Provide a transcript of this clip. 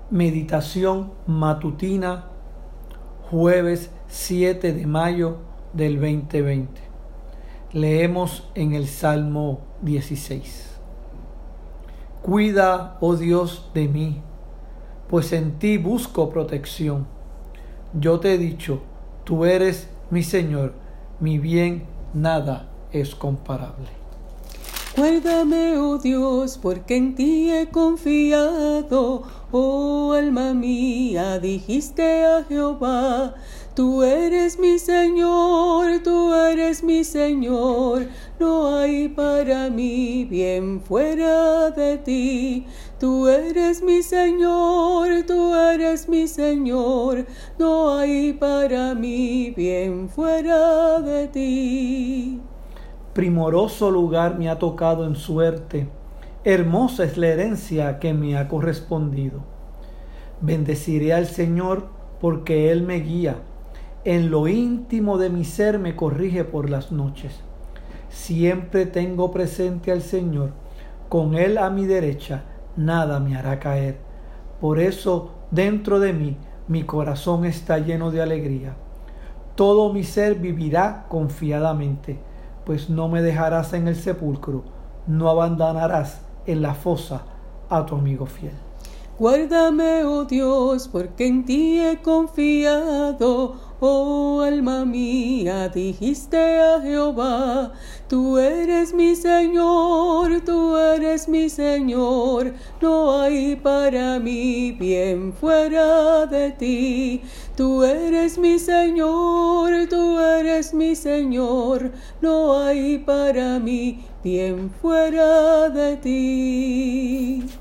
Meditación matutina, jueves 7 de mayo del 2020. Leemos en el Salmo 16. Cuida, oh Dios, de mí, pues en ti busco protección. Yo te he dicho, tú eres mi Señor, mi bien nada es comparable. Guárdame, oh Dios, porque en ti he confiado. Oh alma mía, dijiste a Jehová, tú eres mi Señor, tú eres mi Señor. No hay para mí bien fuera de ti. Tú eres mi Señor, tú eres mi Señor. No hay para mí bien fuera de ti. Primoroso lugar me ha tocado en suerte, hermosa es la herencia que me ha correspondido. Bendeciré al Señor porque Él me guía, en lo íntimo de mi ser me corrige por las noches. Siempre tengo presente al Señor, con Él a mi derecha, nada me hará caer. Por eso dentro de mí mi corazón está lleno de alegría. Todo mi ser vivirá confiadamente, pues no me dejarás en el sepulcro, no abandonarás en la fosa a tu amigo fiel. Guárdame, oh Dios, porque en ti he confiado. Oh alma mía, dijiste a Jehová, tú eres mi Señor, tú eres mi Señor. No hay para mí bien fuera de ti. Tú eres mi Señor, tú eres mi Señor. No hay para mí bien fuera de ti.